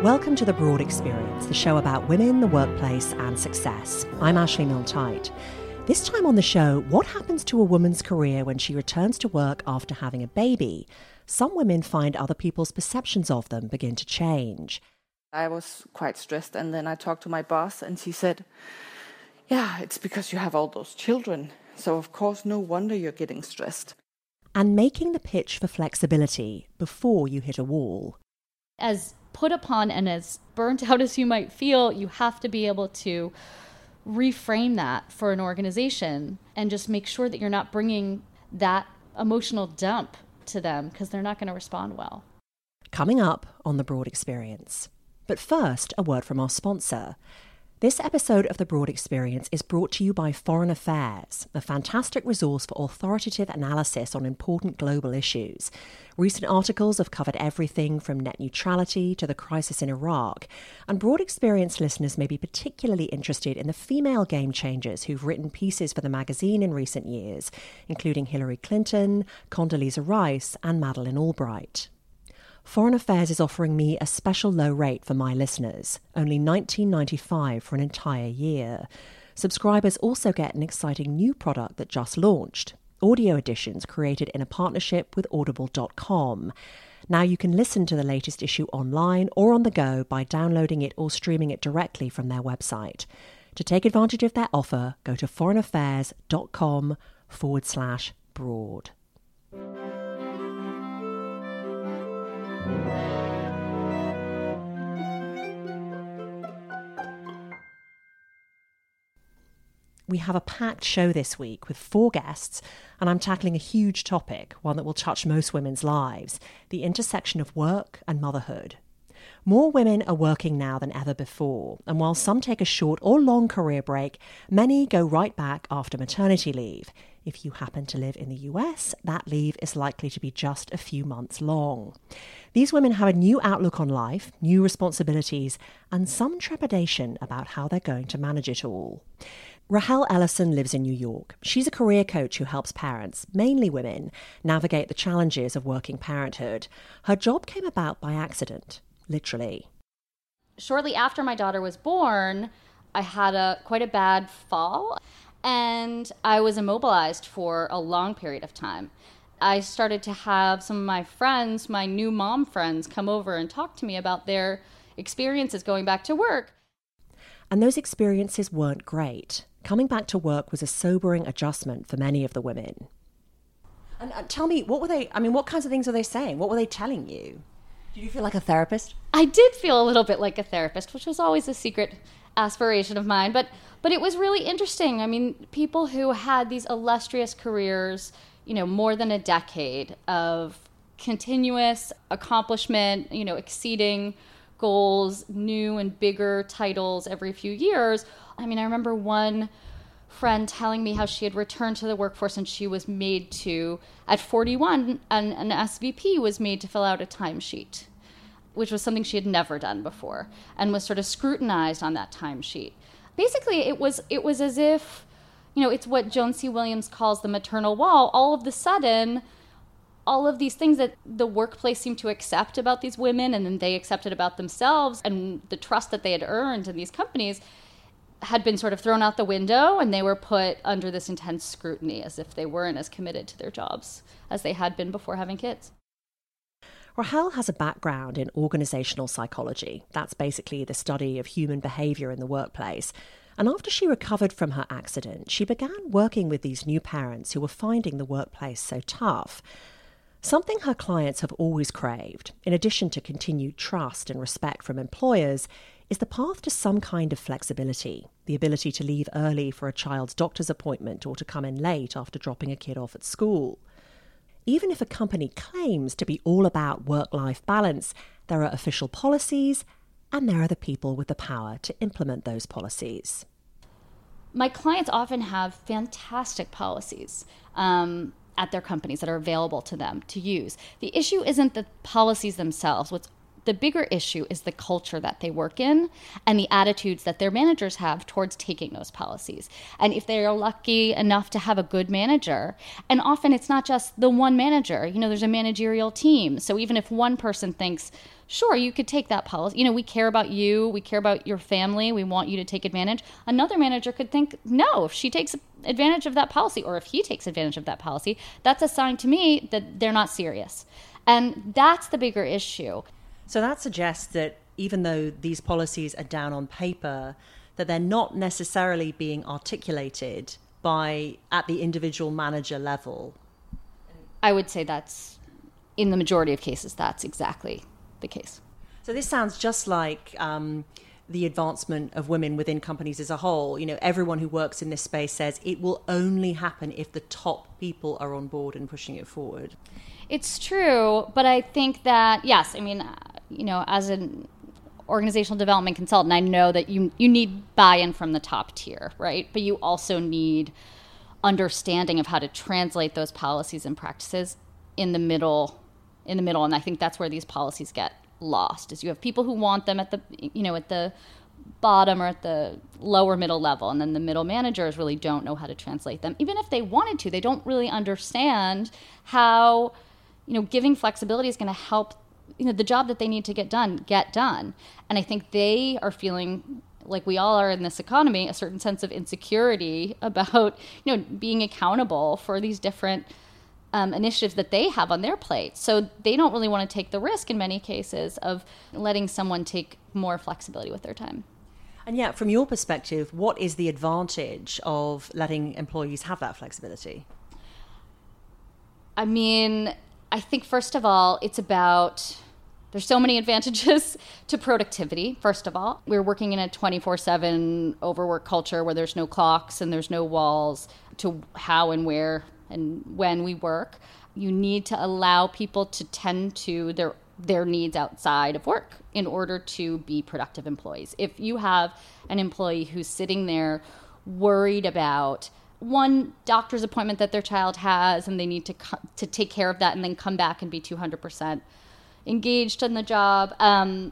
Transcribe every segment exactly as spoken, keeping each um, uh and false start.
Welcome to The Broad Experience, the show about women, the workplace and success. I'm Ashley Milne-Tyte. This time on the show, what happens to a woman's career when she returns to work after having a baby? Some women find other people's perceptions of them begin to change. I was quite stressed, and then I talked to my boss and she said, yeah, it's because you have all those children. So of course, no wonder you're getting stressed. And making the pitch for flexibility before you hit a wall. As put upon and as burnt out as you might feel, you have to be able to reframe that for an organization and just make sure that you're not bringing that emotional dump to them, because they're not going to respond well. Coming up on The Broad Experience. But first, a word from our sponsor. This episode of The Broad Experience is brought to you by Foreign Affairs, a fantastic resource for authoritative analysis on important global issues. Recent articles have covered everything from net neutrality to the crisis in Iraq, and Broad Experience listeners may be particularly interested in the female game changers who've written pieces for the magazine in recent years, including Hillary Clinton, Condoleezza Rice, and Madeleine Albright. Foreign Affairs is offering me a special low rate for my listeners, only nineteen dollars and ninety-five cents for an entire year. Subscribers also get an exciting new product that just launched, audio editions created in a partnership with audible dot com. Now you can listen to the latest issue online or on the go by downloading it or streaming it directly from their website. To take advantage of their offer, go to foreignaffairs.com forward slash broad. We have a packed show this week with four guests, and I'm tackling a huge topic, one that will touch most women's lives, the intersection of work and motherhood. More women are working now than ever before, and while some take a short or long career break, many go right back after maternity leave. If you happen to live in the U S, that leave is likely to be just a few months long. These women have a new outlook on life, new responsibilities, and some trepidation about how they're going to manage it all. Rahel Ellison lives in New York. She's a career coach who helps parents, mainly women, navigate the challenges of working parenthood. Her job came about by accident, literally. Shortly after my daughter was born, I had a quite a bad fall, and I was immobilized for a long period of time. I started to have some of my friends, my new mom friends, come over and talk to me about their experiences going back to work. And those experiences weren't great. Coming back to work was a sobering adjustment for many of the women. And uh, tell me, what were they, I mean, what kinds of things were they saying? What were they telling you? Did you feel like a therapist? I did feel a little bit like a therapist, which was always a secret aspiration of mine. But but it was really interesting. I mean, people who had these illustrious careers, you know, more than a decade of continuous accomplishment, you know, exceeding goals, new and bigger titles every few years. I mean, I remember one friend telling me how she had returned to the workforce and she was made to, at forty-one, an, an S V P was made to fill out a timesheet, which was something she had never done before, and was sort of scrutinized on that timesheet. Basically, it was it was as if, you know, it's what Joan C. Williams calls the maternal wall. All of the sudden, all of these things that the workplace seemed to accept about these women, and then they accepted about themselves, and the trust that they had earned in these companies had been sort of thrown out the window, and they were put under this intense scrutiny as if they weren't as committed to their jobs as they had been before having kids. Rahel has a background in organizational psychology. That's basically the study of human behavior in the workplace. And after she recovered from her accident, she began working with these new parents who were finding the workplace so tough. Something her clients have always craved, in addition to continued trust and respect from employers, is the path to some kind of flexibility, the ability to leave early for a child's doctor's appointment or to come in late after dropping a kid off at school. Even if a company claims to be all about work-life balance, there are official policies, and there are the people with the power to implement those policies. My clients often have fantastic policies um, at their companies that are available to them to use. The issue isn't the policies themselves. What's The bigger issue is the culture that they work in and the attitudes that their managers have towards taking those policies. And if they are lucky enough to have a good manager, and often it's not just the one manager, you know, there's a managerial team. So even if one person thinks, sure, you could take that policy, you know, we care about you, we care about your family, we want you to take advantage. Another manager could think, no, if she takes advantage of that policy, or if he takes advantage of that policy, that's a sign to me that they're not serious. And that's the bigger issue. So that suggests that even though these policies are down on paper, that they're not necessarily being articulated by at the individual manager level. I would say that's, in the majority of cases, that's exactly the case. So this sounds just like um, the advancement of women within companies as a whole. You know, everyone who works in this space says it will only happen if the top people are on board and pushing it forward. It's true, but I think that, yes, I mean, you know, as an organizational development consultant, I know that you you need buy-in from the top tier, right? But you also need understanding of how to translate those policies and practices in the middle, in the middle, and I think that's where these policies get lost. Is you have people who want them at the, you know, at the bottom or at the lower middle level, and then the middle managers really don't know how to translate them. Even if they wanted to, they don't really understand how, you know, giving flexibility is going to help, you know, the job that they need to get done, get done. And I think they are feeling, like we all are in this economy, a certain sense of insecurity about, you know, being accountable for these different um, initiatives that they have on their plate. So they don't really want to take the risk in many cases of letting someone take more flexibility with their time. And yet, from your perspective, what is the advantage of letting employees have that flexibility? I mean, I think, first of all, it's about, there's so many advantages to productivity, first of all. We're working in a twenty-four seven overwork culture where there's no clocks and there's no walls to how and where and when we work. You need to allow people to tend to their their needs outside of work in order to be productive employees. If you have an employee who's sitting there worried about one doctor's appointment that their child has and they need to co- to take care of that and then come back and be two hundred percent engaged in the job, um,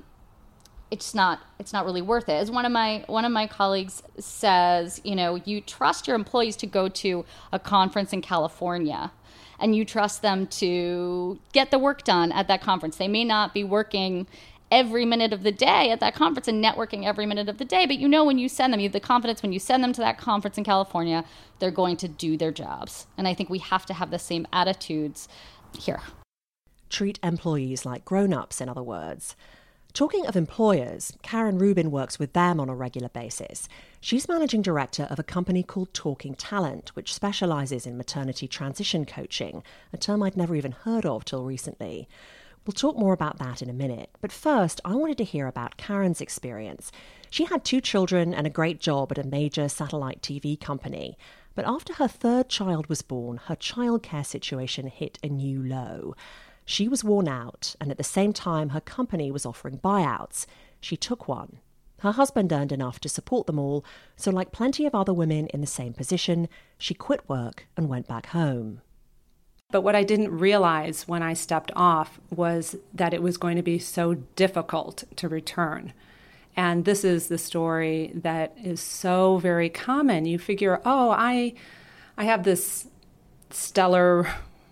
it's not it's not really worth it. As one of my one of my colleagues says, you know, you trust your employees to go to a conference in California and you trust them to get the work done at that conference. They may not be working every minute of the day at that conference and networking every minute of the day, but you know when you send them, you have the confidence when you send them to that conference in California, they're going to do their jobs. And I think we have to have the same attitudes here. Treat employees like grown-ups, in other words. Talking of employers, Karen Rubin works with them on a regular basis. She's managing director of a company called Talking Talent, which specialises in maternity transition coaching, a term I'd never even heard of till recently. We'll talk more about that in a minute. But first, I wanted to hear about Karen's experience. She had two children and a great job at a major satellite T V company. But after her third child was born, her childcare situation hit a new low. She was worn out, and at the same time, her company was offering buyouts. She took one. Her husband earned enough to support them all, so like plenty of other women in the same position, she quit work and went back home. But what I didn't realize when I stepped off was that it was going to be so difficult to return. And this is the story that is so very common. You figure, oh, I, I have this stellar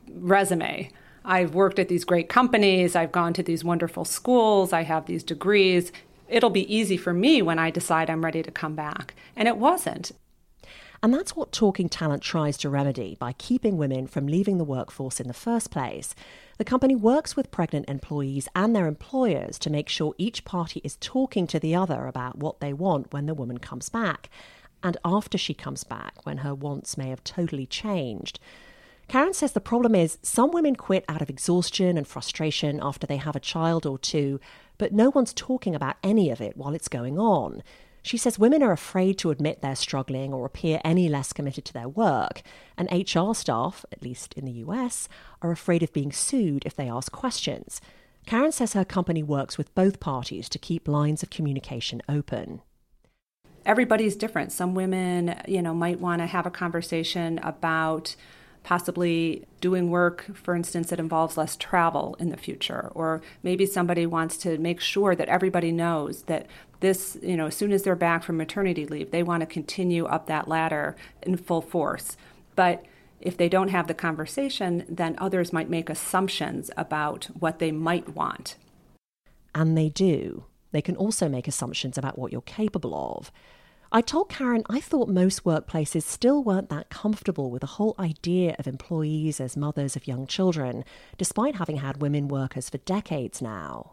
resume. I've worked at these great companies. I've gone to these wonderful schools. I have these degrees. It'll be easy for me when I decide I'm ready to come back. And it wasn't. And that's what Talking Talent tries to remedy by keeping women from leaving the workforce in the first place. The company works with pregnant employees and their employers to make sure each party is talking to the other about what they want when the woman comes back, and after she comes back, when her wants may have totally changed. Karen says the problem is some women quit out of exhaustion and frustration after they have a child or two, but no one's talking about any of it while it's going on. She says women are afraid to admit they're struggling or appear any less committed to their work, and H R staff, at least in the U S, are afraid of being sued if they ask questions. Karen says her company works with both parties to keep lines of communication open. Everybody's different. Some women, you know, might want to have a conversation about possibly doing work, for instance, that involves less travel in the future. Or maybe somebody wants to make sure that everybody knows that this, you know, as soon as they're back from maternity leave, they want to continue up that ladder in full force. But if they don't have the conversation, then others might make assumptions about what they might want. And they do. They can also make assumptions about what you're capable of. I told Karen I thought most workplaces still weren't that comfortable with the whole idea of employees as mothers of young children, despite having had women workers for decades now.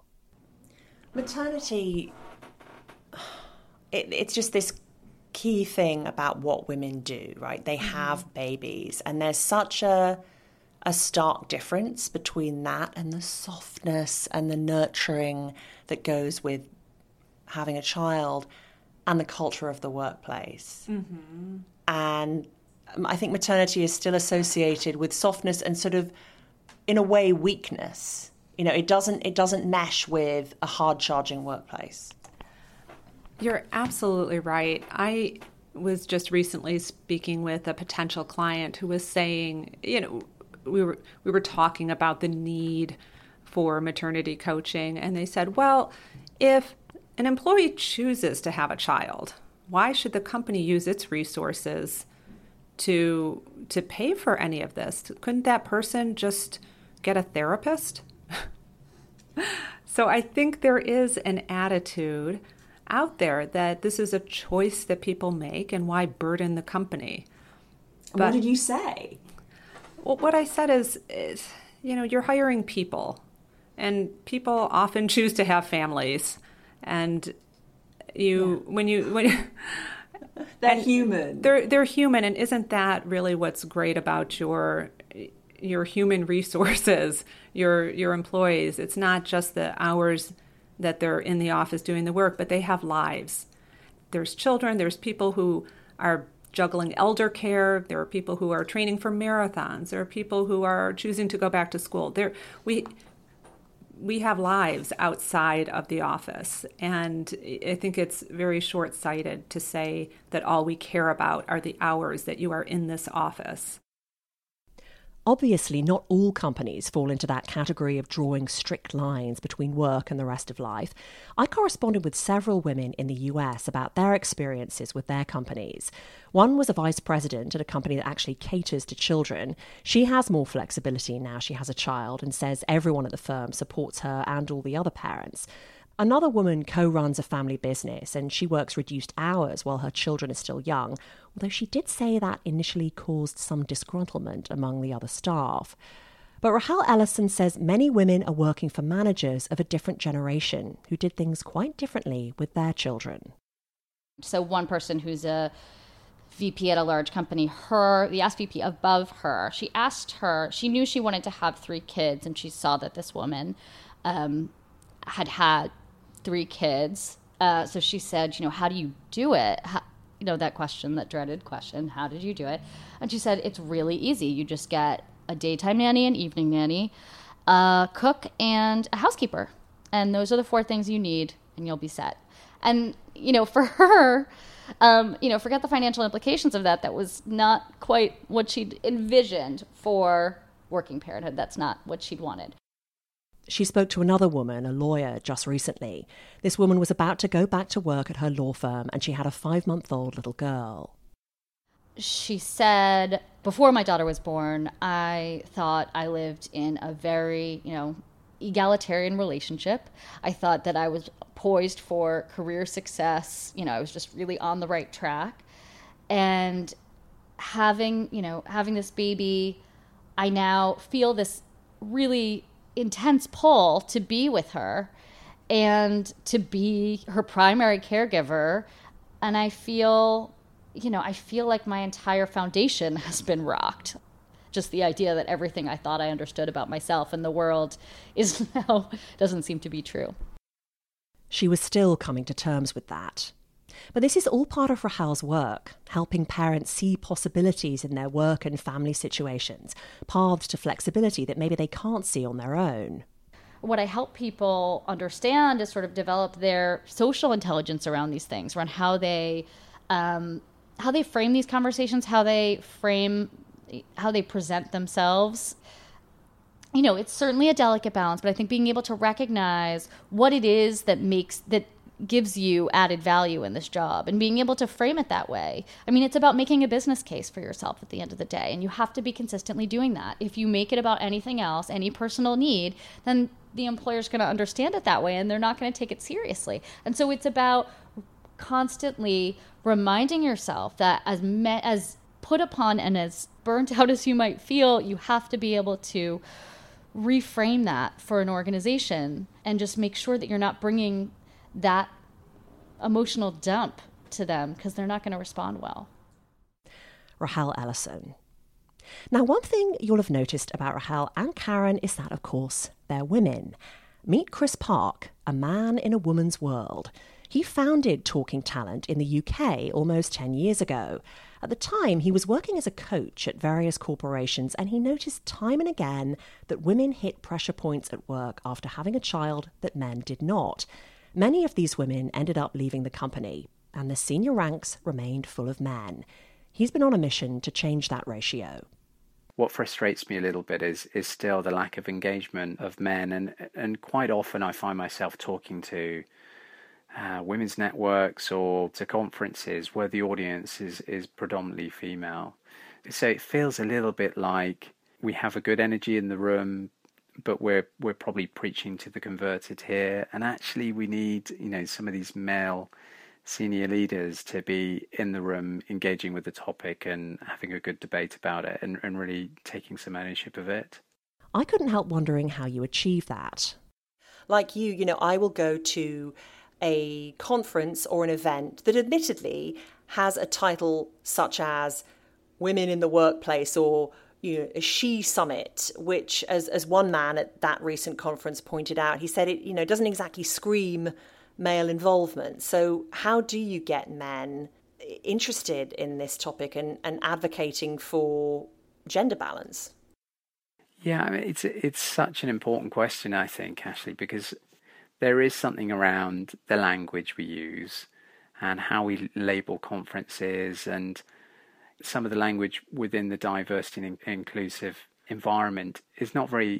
Maternity, it, it's just this key thing about what women do, right? They have babies, and there's such a a stark difference between that and the softness and the nurturing that goes with having a child and the culture of the workplace. Mm-hmm. And I think maternity is still associated with softness and sort of, in a way, weakness. You know, it doesn't it doesn't mesh with a hard-charging workplace. You're absolutely right. I was just recently speaking with a potential client who was saying, you know, we were we were talking about the need for maternity coaching, and they said, well, if an employee chooses to have a child, why should the company use its resources to to pay for any of this? Couldn't that person just get a therapist? So I think there is an attitude out there that this is a choice that people make, and why burden the company? But, what did you say? Well, what I said is, is, you know, you're hiring people, and people often choose to have families, and you, yeah. when you, when they're human, they're they're human, and isn't that really what's great about your your human resources, your your employees? It's not just the hours that they're in the office doing the work, but they have lives. There's children, there's people who are juggling elder care, there are people who are training for marathons, there are people who are choosing to go back to school. There, we we have lives outside of the office, and I think it's very short-sighted to say that all we care about are the hours that you are in this office. Obviously, not all companies fall into that category of drawing strict lines between work and the rest of life. I corresponded with several women in the U S about their experiences with their companies. One was a vice president at a company that actually caters to children. She has more flexibility now she has a child and says everyone at the firm supports her and all the other parents. Another woman co-runs a family business, and she works reduced hours while her children are still young, although she did say that initially caused some disgruntlement among the other staff. But Rahel Ellison says many women are working for managers of a different generation who did things quite differently with their children. So one person who's a V P at a large company, her, the S V P above her, she asked her, she knew she wanted to have three kids, and she saw that this woman um, had had three kids. Uh, so she said, you know, how do you do it? How, you know, that question, that dreaded question, how did you do it? And she said, it's really easy. You just get a daytime nanny, an evening nanny, a cook, and a housekeeper. And those are the four things you need, and you'll be set. And, you know, for her, um, you know, forget the financial implications of that. That was not quite what she'd envisioned for working parenthood. That's not what she'd wanted. She spoke to another woman, a lawyer, just recently. This woman was about to go back to work at her law firm, and she had a five-month-old little girl. She said, before my daughter was born, I thought I lived in a very, you know, egalitarian relationship. I thought that I was poised for career success. You know, I was just really on the right track. And having, you know, having this baby, I now feel this really intense pull to be with her and to be her primary caregiver. And I feel, you know, I feel like my entire foundation has been rocked. Just the idea that everything I thought I understood about myself and the world is now doesn't seem to be true. She was still coming to terms with that. But this is all part of Rahel's work, helping parents see possibilities in their work and family situations, paths to flexibility that maybe they can't see on their own. What I help people understand is sort of develop their social intelligence around these things, around how they, um, how they frame these conversations, how they frame how they present themselves. You know, it's certainly a delicate balance, but I think being able to recognize what it is that makes, that gives you added value in this job and being able to frame it that way. I mean, it's about making a business case for yourself at the end of the day, and you have to be consistently doing that. If you make it about anything else, any personal need, then the employer's going to understand it that way, and they're not going to take it seriously. And so it's about constantly reminding yourself that as me- as put upon and as burnt out as you might feel, you have to be able to reframe that for an organization and just make sure that you're not bringing that emotional dump to them, because they're not going to respond well. Rahel Ellison. Now, one thing you'll have noticed about Rahel and Karen is that, of course, they're women. Meet Chris Park, a man in a woman's world. He founded Talking Talent in the U K almost ten years ago. At the time, he was working as a coach at various corporations, and he noticed time and again that women hit pressure points at work after having a child that men did not. Many of these women ended up leaving the company, and the senior ranks remained full of men. He's been on a mission to change that ratio. What frustrates me a little bit is is still the lack of engagement of men, and and quite often I find myself talking to uh, women's networks or to conferences where the audience is, is predominantly female. So it feels a little bit like we have a good energy in the room, but we're we're probably preaching to the converted here, and actually we need, you know, some of these male senior leaders to be in the room engaging with the topic and having a good debate about it, and, and really taking some ownership of it. I couldn't help wondering how you achieve that. Like you, you know, I will go to a conference or an event that admittedly has a title such as Women in the Workplace, or you know, a She Summit, which, as as one man at that recent conference pointed out, he said it, you know, doesn't exactly scream male involvement. So how do you get men interested in this topic and, and advocating for gender balance? Yeah, I mean, it's it's such an important question, I think, Ashley, because there is something around the language we use and how we label conferences, and some of the language within the diversity and inclusive environment is not very...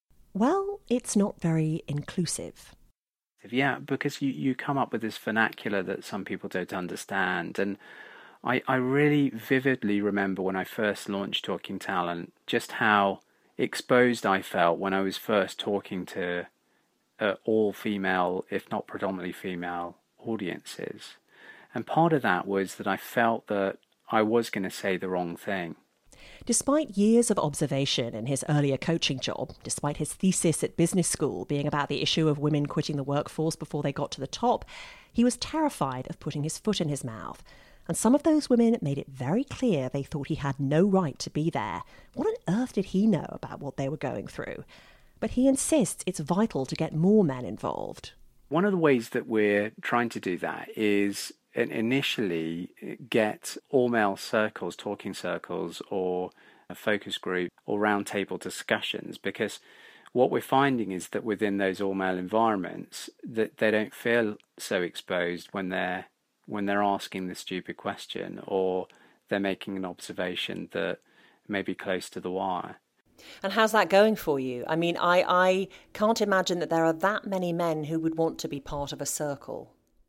Well, it's not very inclusive. Yeah, because you, you come up with this vernacular that some people don't understand. And I, I really vividly remember when I first launched Talking Talent, just how exposed I felt when I was first talking to uh, all female, if not predominantly female, audiences. And part of that was that I felt that I was going to say the wrong thing. Despite years of observation in his earlier coaching job, despite his thesis at business school being about the issue of women quitting the workforce before they got to the top, he was terrified of putting his foot in his mouth. And some of those women made it very clear they thought he had no right to be there. What on earth did he know about what they were going through? But he insists it's vital to get more men involved. One of the ways that we're trying to do that is initially get all-male circles, talking circles, or a focus group or roundtable discussions, because what we're finding is that within those all-male environments, that they don't feel so exposed when they're when they're asking the stupid question, or they're making an observation that may be close to the wire. And how's that going for you? I mean, I, I can't imagine that there are that many men who would want to be part of a circle.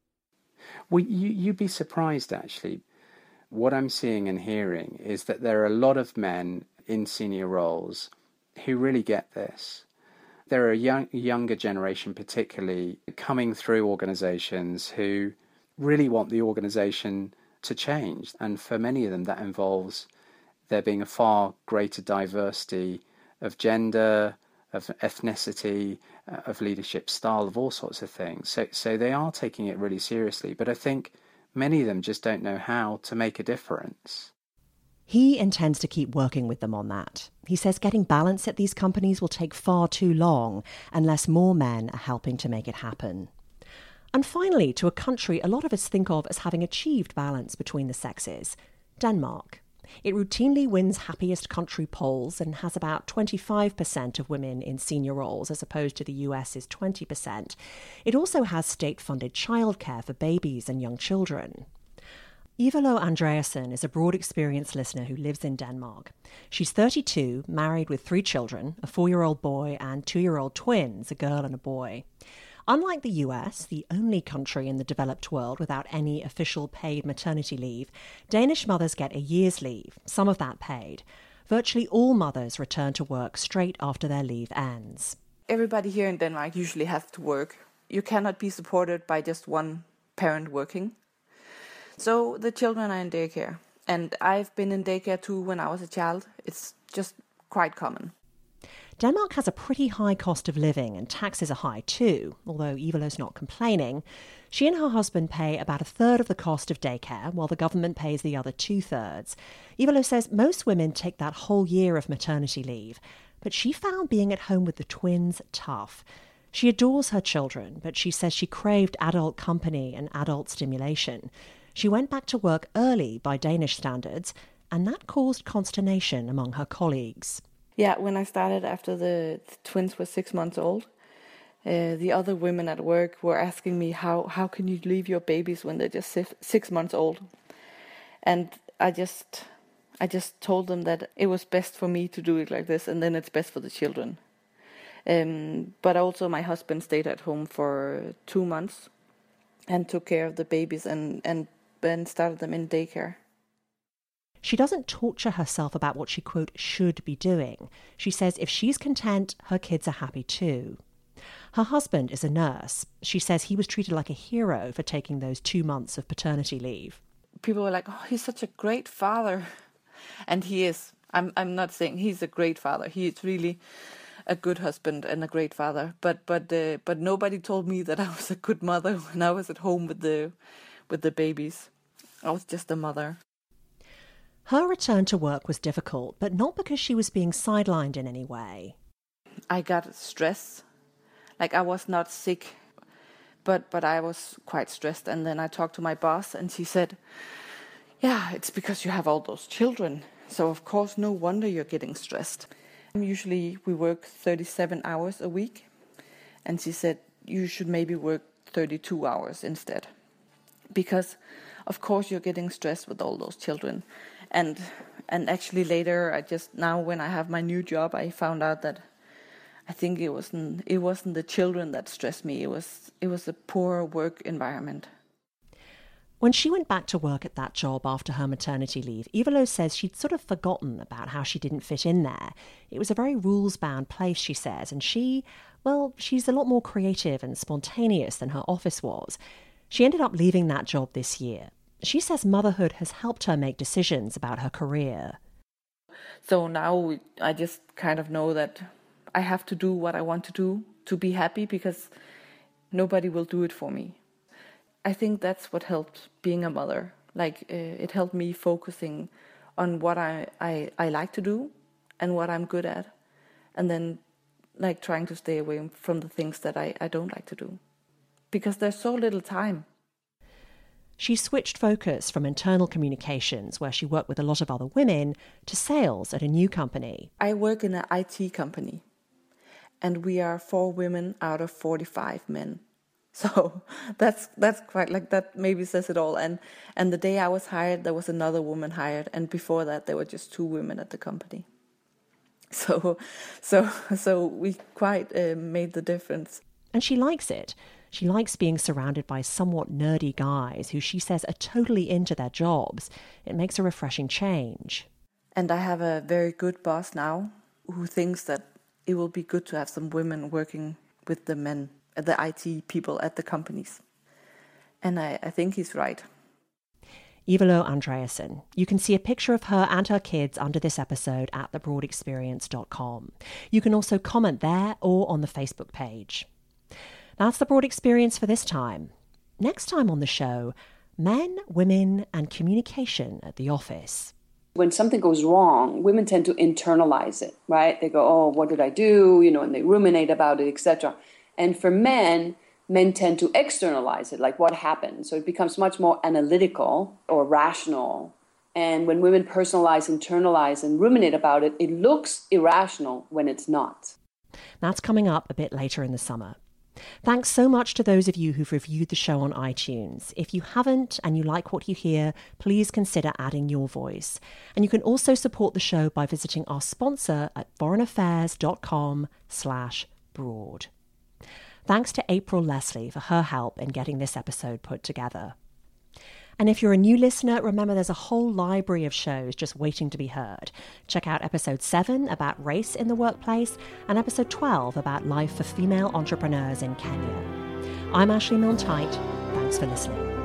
Well, you, you'd be surprised, actually. What I'm seeing and hearing is that there are a lot of men in senior roles who really get this. There are a young, younger generation, particularly, coming through organizations who really want the organization to change. And for many of them, that involves there being a far greater diversity of gender, of ethnicity, uh, of leadership style, of all sorts of things. So, so they are taking it really seriously. But I think many of them just don't know how to make a difference. He intends to keep working with them on that. He says getting balance at these companies will take far too long unless more men are helping to make it happen. And finally, to a country a lot of us think of as having achieved balance between the sexes, Denmark. It routinely wins happiest country polls and has about twenty-five percent of women in senior roles, as opposed to the U S's twenty percent. It also has state-funded childcare for babies and young children. Eva-Lo Andreasen is a Broad Experience listener who lives in Denmark. She's thirty-two, married with three children, a four-year-old boy and two-year-old twins, a girl and a boy. Unlike the U S, the only country in the developed world without any official paid maternity leave, Danish mothers get a year's leave, some of that paid. Virtually all mothers return to work straight after their leave ends. Everybody here in Denmark usually has to work. You cannot be supported by just one parent working. So the children are in daycare. And I've been in daycare too when I was a child. It's just quite common. Denmark has a pretty high cost of living and taxes are high too, although Eva-Lo's not complaining. She and her husband pay about a third of the cost of daycare, while the government pays the other two-thirds. Eva-Lo says most women take that whole year of maternity leave, but she found being at home with the twins tough. She adores her children, but she says she craved adult company and adult stimulation. She went back to work early by Danish standards, and that caused consternation among her colleagues. Yeah, when I started after the, the twins were six months old, uh, the other women at work were asking me, how, how can you leave your babies when they're just six, six months old? And I just, I just told them that it was best for me to do it like this, and then it's best for the children. Um, but also my husband stayed at home for two months and took care of the babies and, and and started them in daycare. She doesn't torture herself about what she, quote, should be doing. She says if she's content, her kids are happy too. Her husband is a nurse. She says he was treated like a hero for taking those two months of paternity leave. People were like, oh, he's such a great father. And he is. I'm I'm not saying he's a great father. He is really a good husband and a great father. But but uh, but nobody told me that I was a good mother when I was at home with the with the babies. I was just a mother. Her return to work was difficult, but not because she was being sidelined in any way. I got stressed. Like I was not sick, but but I was quite stressed. And then I talked to my boss and she said, yeah, it's because you have all those children. So of course, no wonder you're getting stressed. Usually we work thirty-seven hours a week. And she said, you should maybe work thirty-two hours instead. Because of course you're getting stressed with all those children. And and actually later, I just now when I have my new job, I found out that I think it wasn't it wasn't the children that stressed me. It was it was a poor work environment. When she went back to work at that job after her maternity leave, Eva-Lo says she'd sort of forgotten about how she didn't fit in there. It was a very rules-bound place, she says, and she, well, she's a lot more creative and spontaneous than her office was. She ended up leaving that job this year. She says motherhood has helped her make decisions about her career. So now I just kind of know that I have to do what I want to do to be happy because nobody will do it for me. I think that's what helped being a mother. Like uh, it helped me focusing on what I, I, I like to do and what I'm good at. And then like trying to stay away from the things that I, I don't like to do. Because there's so little time. She switched focus from internal communications, where she worked with a lot of other women, to sales at a new company. I work in an I T company. And we are four women out of forty-five men. So that's that's quite like that maybe says it all. And and the day I was hired, there was another woman hired, and before that there were just two women at the company. So so so we quite uh, made the difference. And she likes it. She likes being surrounded by somewhat nerdy guys who she says are totally into their jobs. It makes a refreshing change. And I have a very good boss now who thinks that it will be good to have some women working with the men, the I T people at the companies. And I, I think he's right. Eva-Lo Andreasen. You can see a picture of her and her kids under this episode at the broad experience dot com. You can also comment there or on the Facebook page. That's the Broad Experience for this time. Next time on the show, men, women, and communication at the office. When something goes wrong, women tend to internalize it, right? They go, oh, what did I do? You know, and they ruminate about it, et cetera. And for men, men tend to externalize it, like what happened. So it becomes much more analytical or rational. And when women personalize, internalize, and ruminate about it, it looks irrational when it's not. That's coming up a bit later in the summer. Thanks so much to those of you who've reviewed the show on iTunes. If you haven't and you like what you hear, please consider adding your voice. And you can also support the show by visiting our sponsor at foreignaffairs.com slash broad. Thanks to April Leslie for her help in getting this episode put together. And if you're a new listener, remember there's a whole library of shows just waiting to be heard. Check out episode seven about race in the workplace and episode twelve about life for female entrepreneurs in Kenya. I'm Ashley Milne-Tyte. Thanks for listening.